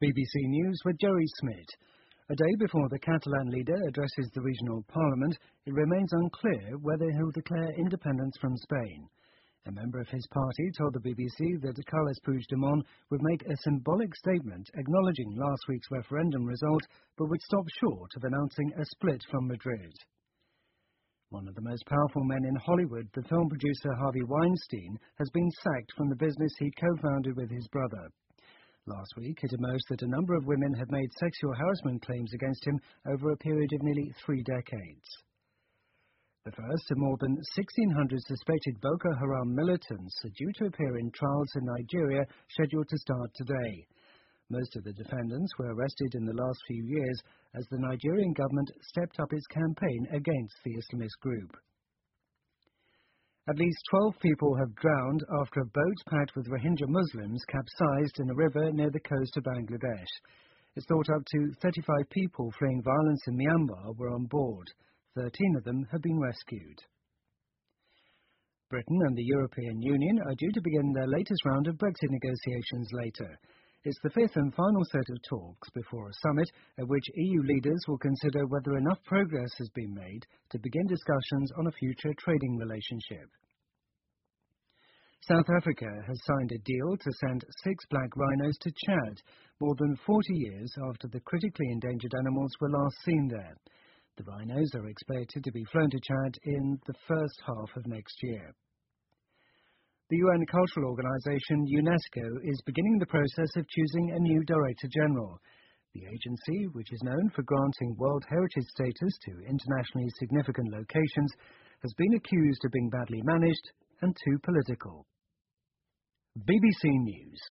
BBC News with Joey Smith. A day before the Catalan leader addresses the regional parliament, it remains unclear whether he'll declare independence from Spain. A member of his party told the BBC that Carles Puigdemont would make a symbolic statement acknowledging last week's referendum result, but would stop short of announcing a split from Madrid. One of the most powerful men in Hollywood, the film producer Harvey Weinstein, has been sacked from the business he co-founded with his brother. Last week, it emerged that a number of women had made sexual harassment claims against him over a period of nearly 3 decades. The first of more than 1,600 suspected Boko Haram militants are due to appear in trials in Nigeria, scheduled to start today. Most of the defendants were arrested in the last few years as the Nigerian government stepped up its campaign against the Islamist group. At least 12 people have drowned after a boat packed with Rohingya Muslims capsized in a river near the coast of Bangladesh. It's thought up to 35 people fleeing violence in Myanmar were on board. 13 of them have been rescued. Britain and the European Union are due to begin their latest round of Brexit negotiations later. It's the fifth and final set of talks before a summit at which EU leaders will consider whether enough progress has been made to begin discussions on a future trading relationship. South Africa has signed a deal to send 6 black rhinos to Chad, more than 40 years after the critically endangered animals were last seen there. The rhinos are expected to be flown to Chad in the first half of next year. The UN cultural organisation UNESCO is beginning the process of choosing a new Director General. The agency, which is known for granting World Heritage status to internationally significant locations, has been accused of being badly managed and too political. BBC News.